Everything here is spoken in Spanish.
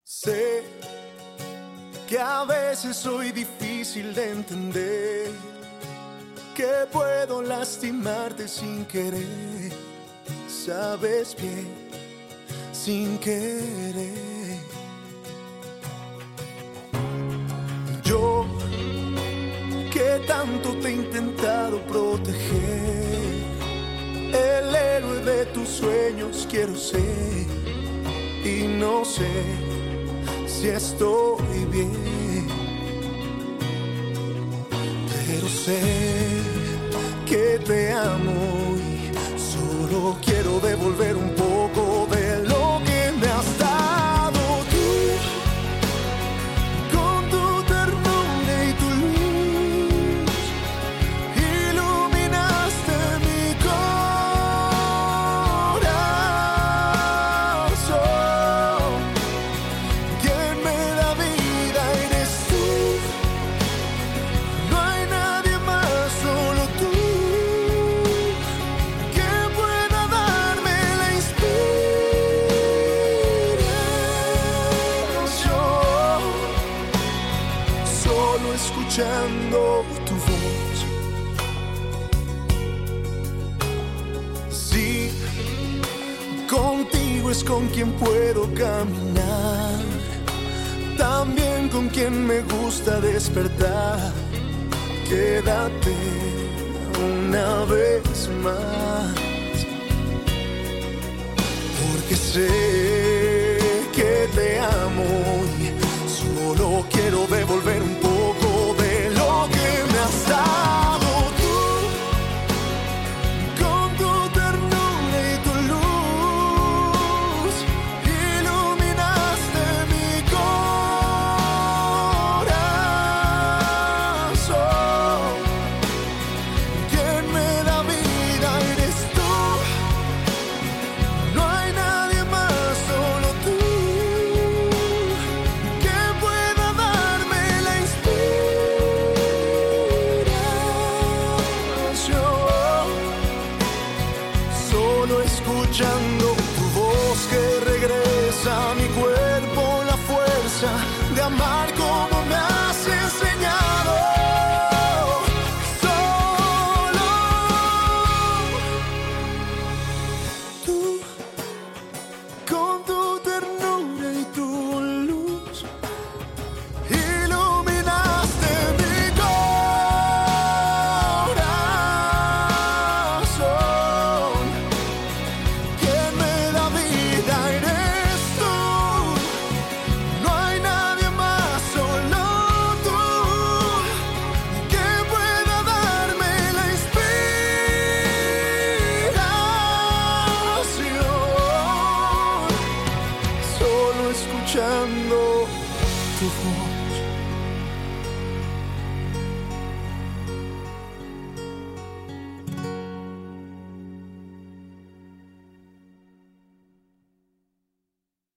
Sé que a veces soy difícil de entender, que puedo lastimarte sin querer, sabes bien, sin querer. Yo, que tanto te he intentado proteger, el héroe de tus sueños quiero ser, y no sé si estoy bien, pero sé que te amo y solo quiero devolver un poco de lo que me has dado tú, con tu ternura y tu luz, iluminaste mi corazón. Quien me da vida eres tú, no hay nadie más, solo tú, que pueda darme la inspiración, solo escuchando tu voz. Sí, contigo es con quien puedo caminar, también con quien me gusta despertar. Quédate una vez más, porque sé que te amo y solo quiero devolver un poco de lo que me has dado tú, con tu ternura y tu luz, iluminaste mi corazón. Quien me da vida eres tú, no hay nadie más, solo tú, que pueda darme la inspiración, solo escuchando tu voz que regresa a mi cuerpo la fuerza de amar como me has enseñado. Solo tú, con tu ternura y tu luz, iluminaste mi corazón. Quien me da vida eres tú, no hay nadie más, solo tú, que pueda darme la inspiración, solo escuchando tu voz.